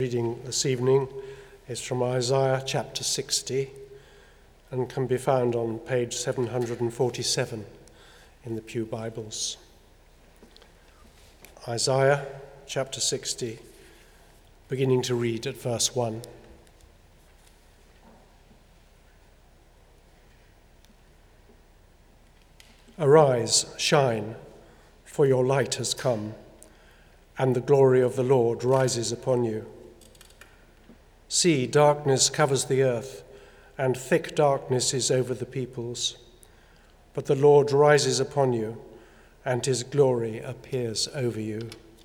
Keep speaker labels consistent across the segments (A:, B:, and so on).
A: Reading this evening is from Isaiah chapter 60 and can be found on page 747 in the Pew Bibles. Isaiah chapter 60, beginning to read at verse 1. Arise, shine, for your light has come, and the glory of the Lord rises upon you. See, darkness covers the earth, and thick darkness is over the peoples. But the Lord rises upon you, and his glory appears over you.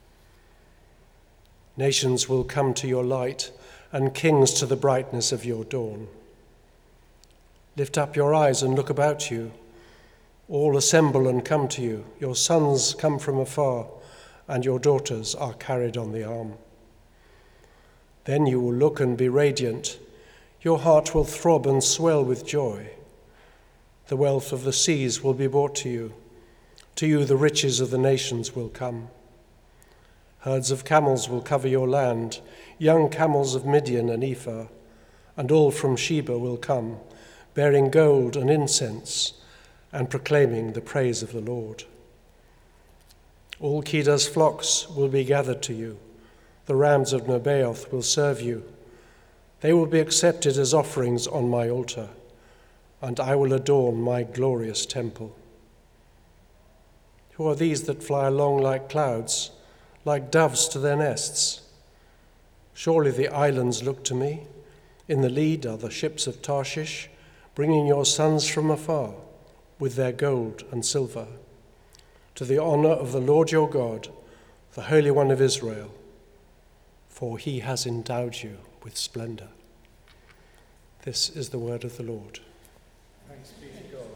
A: Nations will come to your light, and kings to the brightness of your dawn. Lift up your eyes and look about you. All assemble and come to you. Your sons come from afar, and your daughters are carried on the arm. Then you will look and be radiant. Your heart will throb and swell with joy. The wealth of the seas will be brought to you. To you the riches of the nations will come. Herds of camels will cover your land, young camels of Midian and Ephah, and all from Sheba will come, bearing gold and incense, and proclaiming the praise of the Lord. All Kedar's flocks will be gathered to you. The rams of Nebaioth will serve you. They will be accepted as offerings on my altar, and I will adorn my glorious temple. Who are these that fly along like clouds, like doves to their nests? Surely the islands look to me. In the lead are the ships of Tarshish, bringing your sons from afar with their gold and silver, to the honor of the Lord your God, the Holy One of Israel, for he has endowed you with splendor. This is the word of the Lord.
B: Thanks be to God.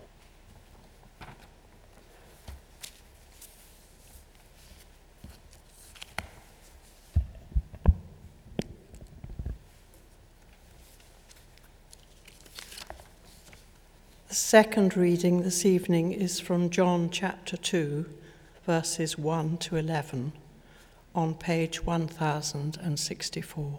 C: The second reading this evening is from John chapter 2, verses 1 to 11, on page 1064.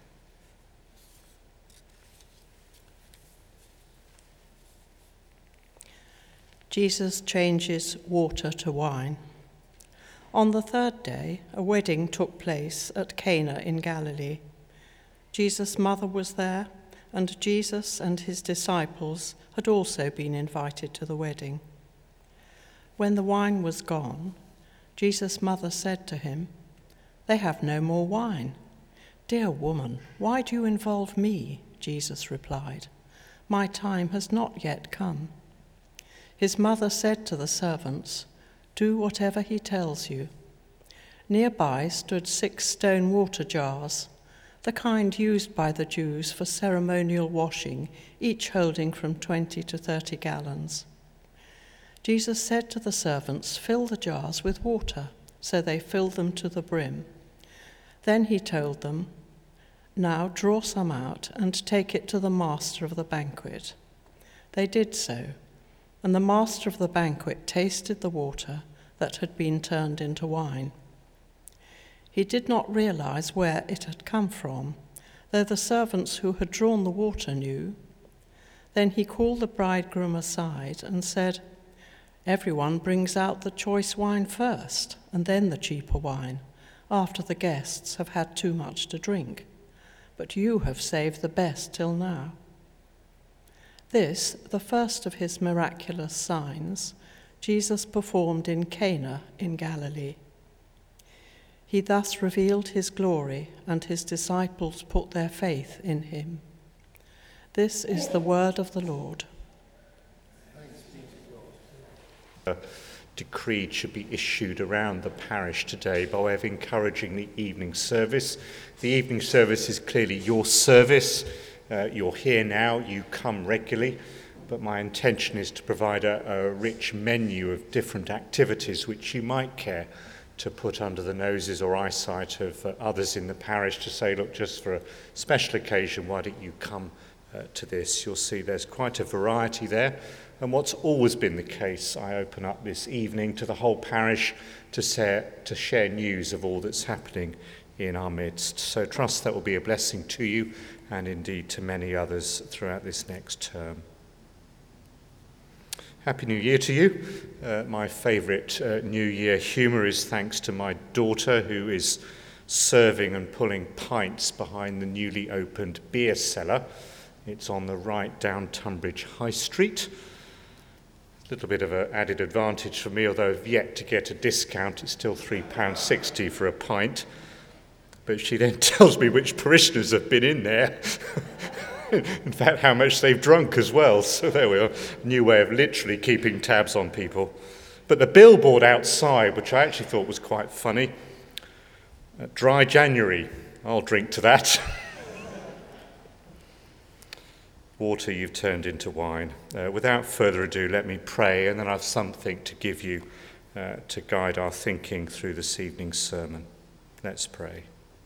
C: Jesus changes water to wine. On the third day, a wedding took place at Cana in Galilee. Jesus' mother was there, and Jesus and his disciples had also been invited to the wedding. When the wine was gone, Jesus' mother said to him, "They have no more wine." "Dear woman, why do you involve me?" Jesus replied. "My time has not yet come." His mother said to the servants, "Do whatever he tells you." Nearby stood 6 stone water jars, the kind used by the Jews for ceremonial washing, each holding from 20 to 30 gallons. Jesus said to the servants, "Fill the jars with water," so they filled them to the brim. Then he told them, "Now draw some out and take it to the master of the banquet." They did so, and the master of the banquet tasted the water that had been turned into wine. He did not realize where it had come from, though the servants who had drawn the water knew. Then he called the bridegroom aside and said, "Everyone brings out the choice wine first, and then the cheaper wine, after the guests have had too much to drink. But you have saved the best till now." This, the first of his miraculous signs, Jesus performed in Cana in Galilee. He thus revealed his glory, and his disciples put their faith in him. This is the word of the Lord.
B: Thanks be to God.
D: Decree should be issued around the parish today by way of encouraging the evening service. The evening service is clearly your service. You're here now, you come regularly, but my intention is to provide a rich menu of different activities which you might care to put under the noses or eyesight of others in the parish to say, look, just for a special occasion, why don't you come to this? You'll see there's quite a variety there. And what's always been the case, I open up this evening to the whole parish to share news of all that's happening in our midst. So trust that will be a blessing to you and indeed to many others throughout this next term. Happy New Year to you. My favourite New Year humour is thanks to my daughter, who is serving and pulling pints behind the newly opened beer cellar. It's on the right down Tunbridge High Street. A little bit of an added advantage for me, although I've yet to get a discount. It's still £3.60 for a pint. But she then tells me which parishioners have been in there. In fact, how much they've drunk as well. So there we are, a new way of literally keeping tabs on people. But the billboard outside, which I actually thought was quite funny, Dry January, I'll drink to that. Water you've turned into wine. Without further ado, let me pray, and then I've something to give you to guide our thinking through this evening's sermon. Let's pray.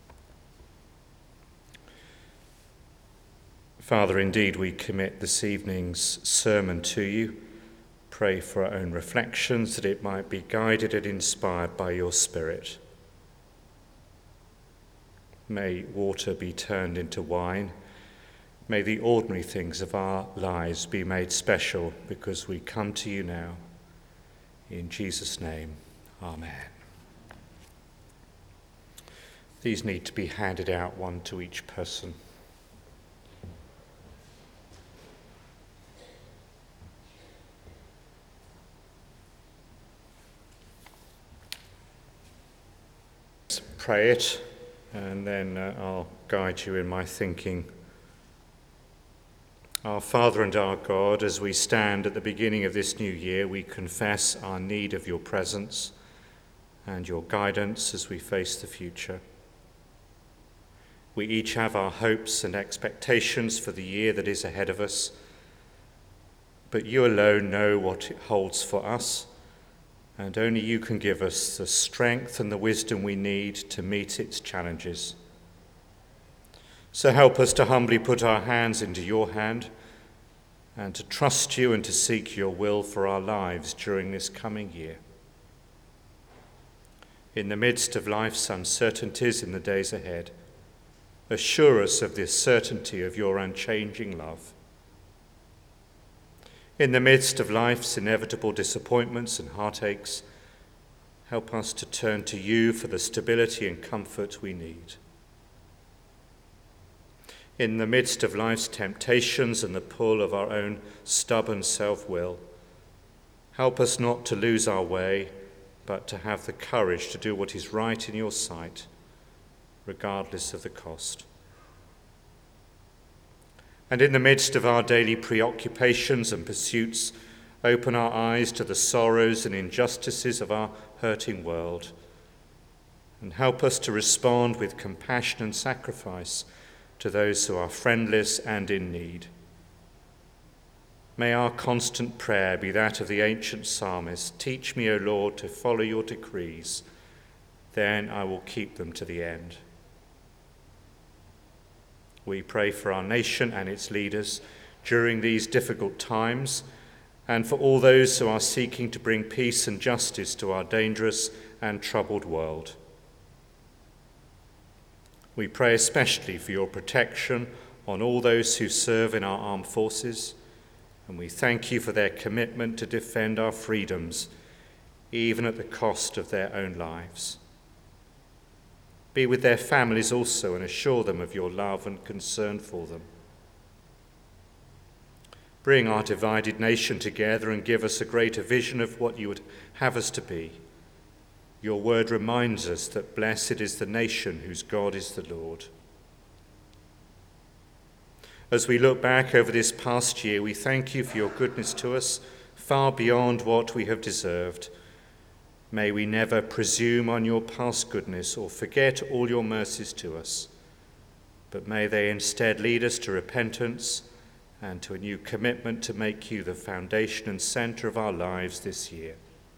D: Father, indeed, we commit this evening's sermon to you. Pray for our own reflections, that it might be guided and inspired by your Spirit. May water be turned into wine. May the ordinary things of our lives be made special because we come to you now. In Jesus' name, amen. These need to be handed out, one to each person. Pray it, and then I'll guide you in my thinking. Our Father and our God, as we stand at the beginning of this new year, we confess our need of your presence and your guidance as we face the future. We each have our hopes and expectations for the year that is ahead of us, but you alone know what it holds for us, and only you can give us the strength and the wisdom we need to meet its challenges. So help us to humbly put our hands into your hand and to trust you and to seek your will for our lives during this coming year. In the midst of life's uncertainties in the days ahead, assure us of the certainty of your unchanging love. In the midst of life's inevitable disappointments and heartaches, help us to turn to you for the stability and comfort we need. In the midst of life's temptations and the pull of our own stubborn self-will, help us not to lose our way, but to have the courage to do what is right in your sight, regardless of the cost. And in the midst of our daily preoccupations and pursuits, open our eyes to the sorrows and injustices of our hurting world, and help us to respond with compassion and sacrifice to those who are friendless and in need. May our constant prayer be that of the ancient psalmist, "Teach me, O Lord, to follow your decrees, then I will keep them to the end." We pray for our nation and its leaders during these difficult times, and for all those who are seeking to bring peace and justice to our dangerous and troubled world. We pray especially for your protection on all those who serve in our armed forces, and we thank you for their commitment to defend our freedoms, even at the cost of their own lives. Be with their families also and assure them of your love and concern for them. Bring our divided nation together and give us a greater vision of what you would have us to be. Your word reminds us that blessed is the nation whose God is the Lord. As we look back over this past year, we thank you for your goodness to us, far beyond what we have deserved. May we never presume on your past goodness or forget all your mercies to us, but may they instead lead us to repentance and to a new commitment to make you the foundation and centre of our lives this year.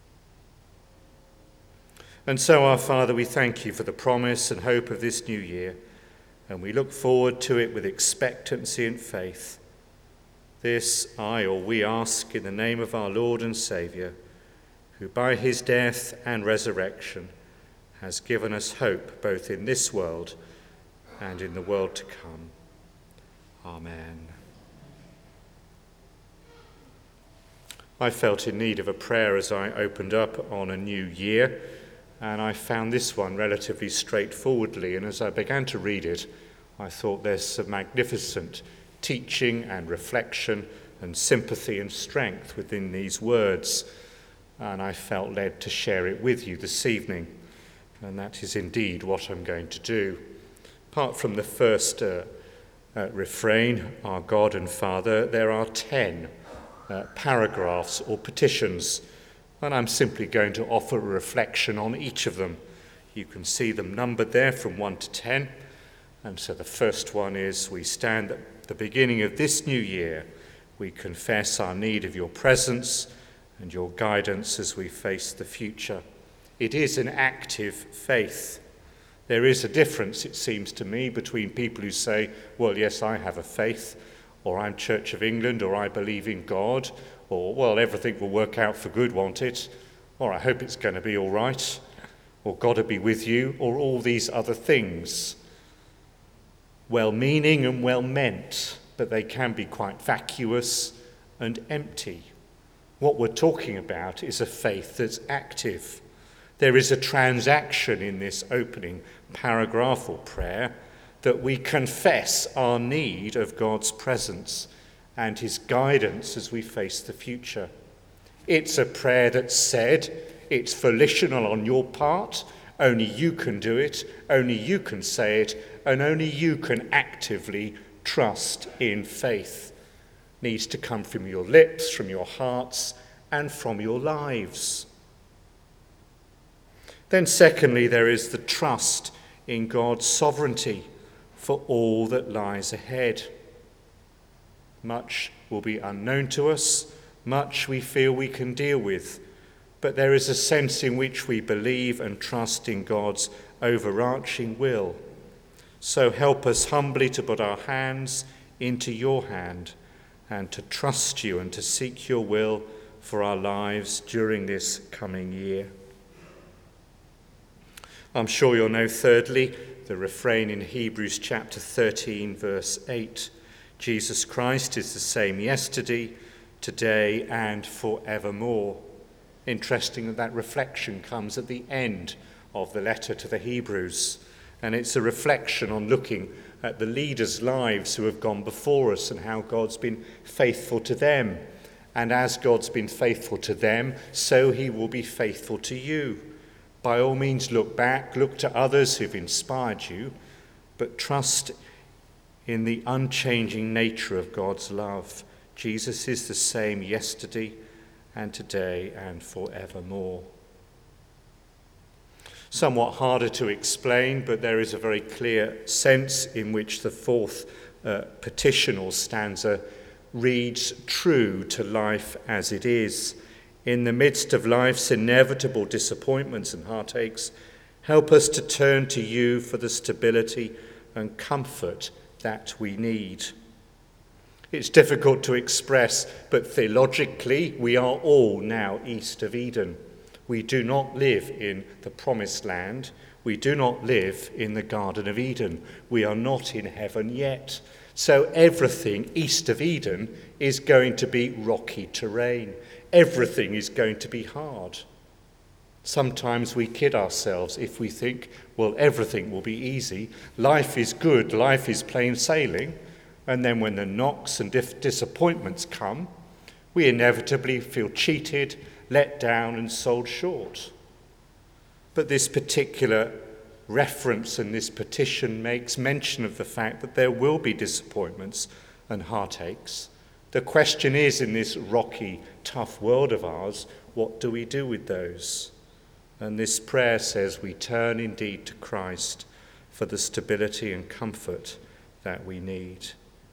D: And so, our Father, we thank you for the promise and hope of this new year, and we look forward to it with expectancy and faith. This we ask in the name of our Lord and Saviour, who by his death and resurrection has given us hope both in this world and in the world to come. Amen. I felt in need of a prayer as I opened up on a new year, and I found this one relatively straightforwardly, and as I began to read it, I thought there's some magnificent teaching and reflection and sympathy and strength within these words, and I felt led to share it with you this evening, and that is indeed what I'm going to do. Apart from the first refrain, our God and Father, there are 10 paragraphs or petitions, and I'm simply going to offer a reflection on each of them. You can see them numbered there from 1 to 10. And so the first one is, we stand at the beginning of this new year. We confess our need of your presence and your guidance as we face the future. It is an active faith. There is a difference, it seems to me, between people who say, well, yes, I have a faith, or I'm Church of England, or I believe in God, or, well, everything will work out for good, won't it? Or I hope it's going to be all right, or God will be with you, or all these other things. Well-meaning and well-meant, but they can be quite vacuous and empty. What we're talking about is a faith that's active. There is a transaction in this opening paragraph or prayer that we confess our need of God's presence and his guidance as we face the future. It's a prayer that's said, it's volitional on your part, only you can do it, only you can say it, and only you can actively trust in faith. It needs to come from your lips, from your hearts, and from your lives. Then secondly, there is the trust in God's sovereignty for all that lies ahead. Much will be unknown to us, much we feel we can deal with, but there is a sense in which we believe and trust in God's overarching will. So help us humbly to put our hands into your hand and to trust you and to seek your will for our lives during this coming year. I'm sure you'll know, thirdly, the refrain in Hebrews chapter 13, verse 8. Jesus Christ is the same yesterday, today, and forevermore. Interesting that reflection comes at the end of the letter to the Hebrews. And it's a reflection on looking at the leaders' lives who have gone before us and how God's been faithful to them. And as God's been faithful to them, so he will be faithful to you. By all means, look back, look to others who've inspired you, but trust in the unchanging nature of God's love. Jesus is the same yesterday and today and forevermore. Somewhat harder to explain, but there is a very clear sense in which the fourth petition or stanza reads true to life as it is. In the midst of life's inevitable disappointments and heartaches, help us to turn to you for the stability and comfort that we need. It's difficult to express, but theologically, we are all now east of Eden. We do not live in the promised land. We do not live in the Garden of Eden. We are not in heaven yet. So everything east of Eden is going to be rocky terrain. Everything is going to be hard. Sometimes we kid ourselves if we think, well, everything will be easy. Life is good. Life is plain sailing. And then when the knocks and disappointments come, we inevitably feel cheated, let down, and sold short. But this particular reference and this petition makes mention of the fact that there will be disappointments and heartaches. The question is, in this rocky, tough world of ours, what do we do with those? And this prayer says we turn indeed to Christ for the stability and comfort that we need.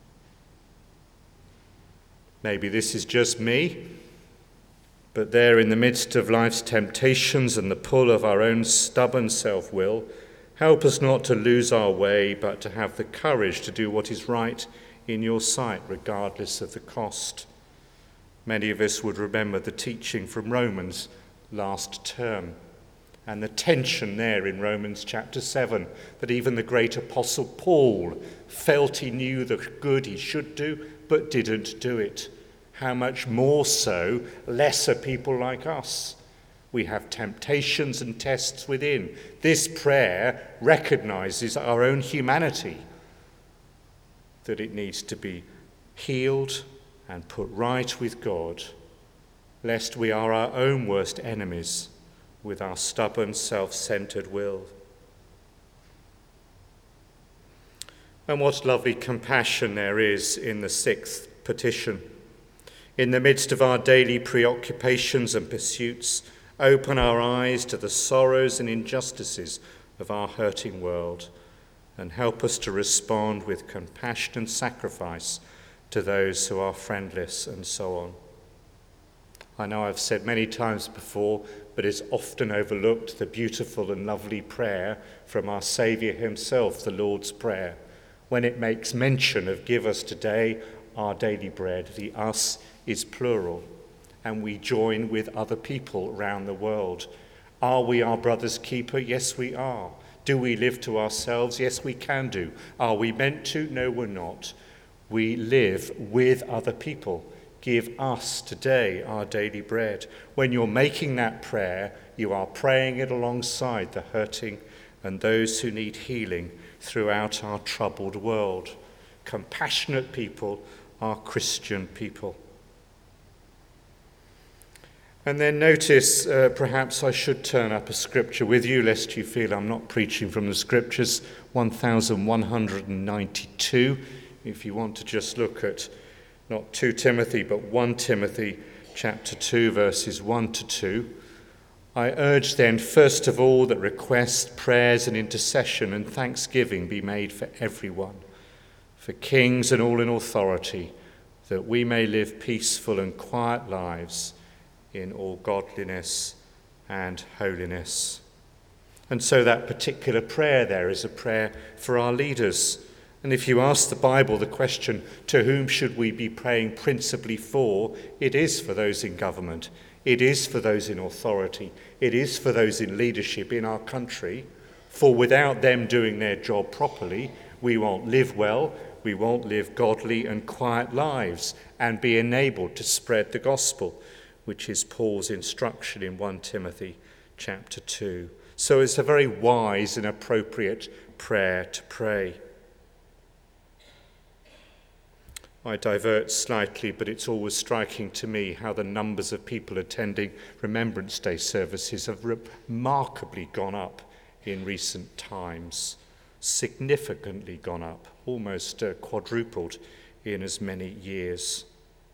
D: Maybe this is just me, but there in the midst of life's temptations and the pull of our own stubborn self-will, help us not to lose our way, but to have the courage to do what is right in your sight, regardless of the cost. Many of us would remember the teaching from Romans last term. And the tension there in Romans chapter 7, that even the great apostle Paul felt he knew the good he should do, but didn't do it. How much more so lesser people like us? We have temptations and tests within. This prayer recognizes our own humanity, that it needs to be healed and put right with God, lest we are our own worst enemies with our stubborn, self-centered will. And what lovely compassion there is in the 6th petition. In the midst of our daily preoccupations and pursuits, open our eyes to the sorrows and injustices of our hurting world, and help us to respond with compassion and sacrifice to those who are friendless, and so on. I know I've said many times before, but it's often overlooked, the beautiful and lovely prayer from our Saviour himself, the Lord's Prayer, when it makes mention of give us today our daily bread. The us is plural, and we join with other people around the world. Are we our brother's keeper? Yes, we are. Do we live to ourselves? Yes, we can do. Are we meant to? No, we're not. We live with other people. Give us today our daily bread. When you're making that prayer, you are praying it alongside the hurting and those who need healing throughout our troubled world. Compassionate people are Christian people. And then notice, perhaps I should turn up a scripture with you, lest you feel I'm not preaching from the scriptures, 1192, if you want to just look at not 2 Timothy, but 1 Timothy chapter 2, verses 1 to 2. I urge then, first of all, that requests, prayers and intercession and thanksgiving be made for everyone, for kings and all in authority, that we may live peaceful and quiet lives in all godliness and holiness. And so that particular prayer there is a prayer for our leaders. And if you ask the Bible the question, to whom should we be praying principally for? It is for those in government. It is for those in authority. It is for those in leadership in our country. For without them doing their job properly, we won't live well, we won't live godly and quiet lives and be enabled to spread the gospel, which is Paul's instruction in 1 Timothy chapter 2. So it's a very wise and appropriate prayer to pray. I divert slightly, but it's always striking to me how the numbers of people attending Remembrance Day services have remarkably gone up in recent times, significantly gone up, almost quadrupled in as many years.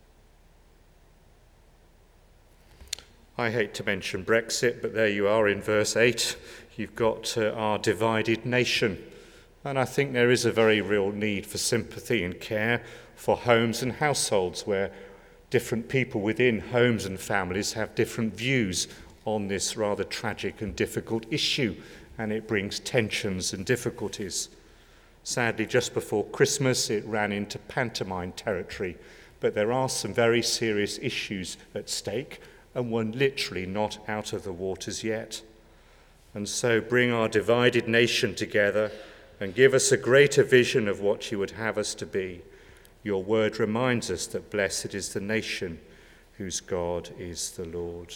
D: I hate to mention Brexit, but there you are in verse 8. You've got our divided nation. And I think there is a very real need for sympathy and care for homes and households where different people within homes and families have different views on this rather tragic and difficult issue, and it brings tensions and difficulties. Sadly, just before Christmas, it ran into pantomime territory, but there are some very serious issues at stake, and we're literally not out of the waters yet. And so bring our divided nation together and give us a greater vision of what you would have us to be. Your word reminds us that blessed is the nation whose God is the Lord.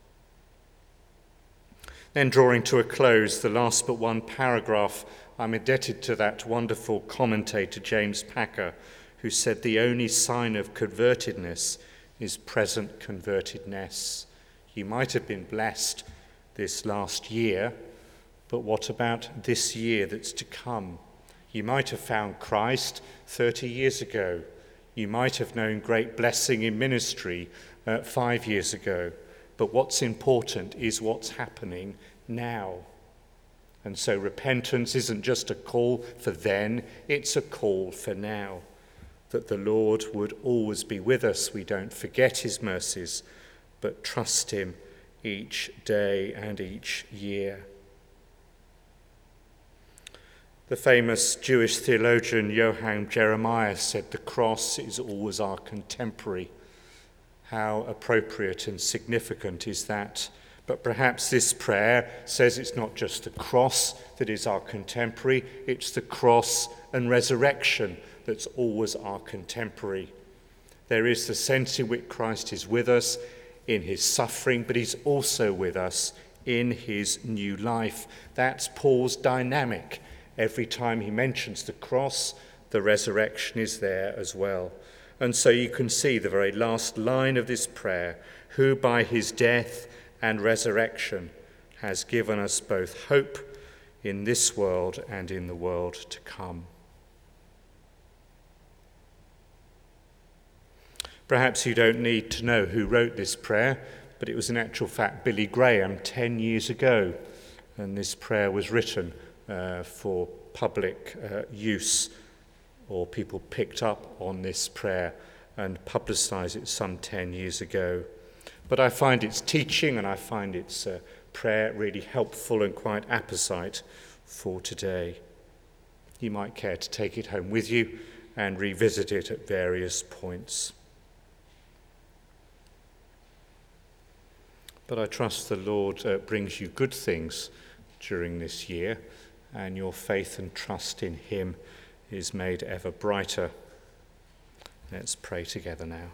D: Then drawing to a close, the last but one paragraph, I'm indebted to that wonderful commentator James Packer, who said the only sign of convertedness is present convertedness. You might have been blessed this last year, but what about this year that's to come? You might have found Christ 30 years ago. You might have known great blessing in ministry 5 years ago. But what's important is what's happening now. And so repentance isn't just a call for then, it's a call for now. That the Lord would always be with us. We don't forget his mercies, but trust him each day and each year. The famous Jewish theologian Johann Jeremiah said the cross is always our contemporary. How appropriate and significant is that? But perhaps this prayer says it's not just the cross that is our contemporary, it's the cross and resurrection that's always our contemporary. There is the sense in which Christ is with us in his suffering, but he's also with us in his new life. That's Paul's dynamic. Every time he mentions the cross, the resurrection is there as well. And so you can see the very last line of this prayer, who by his death and resurrection has given us both hope in this world and in the world to come. Perhaps you don't need to know who wrote this prayer, but it was in actual fact Billy Graham 10 years ago, and this prayer was written for public use, or people picked up on this prayer and publicised it some 10 years ago. But I find its teaching and I find its prayer really helpful and quite apposite for today. You might care to take it home with you and revisit it at various points. But I trust the Lord brings you good things during this year, and your faith and trust in him is made ever brighter. Let's pray together now.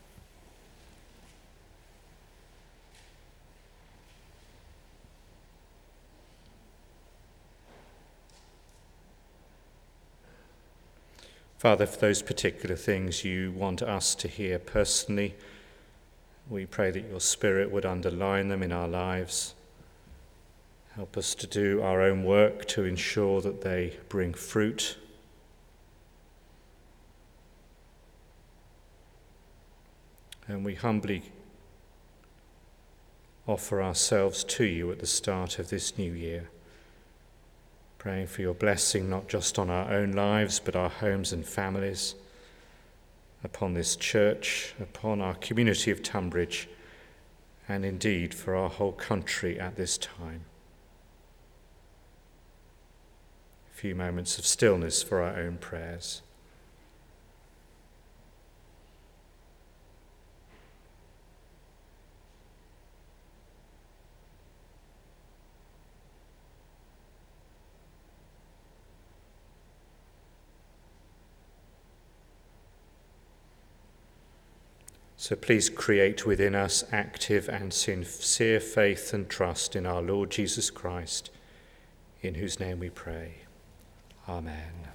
D: Father, for those particular things you want us to hear personally, we pray that your Spirit would underline them in our lives. Help us to do our own work to ensure that they bring fruit. And we humbly offer ourselves to you at the start of this new year, praying for your blessing not just on our own lives, but our homes and families, upon this church, upon our community of Tunbridge, and indeed for our whole country at this time. A few moments of stillness for our own prayers. So please create within us active and sincere faith and trust in our Lord Jesus Christ, in whose name we pray. Amen.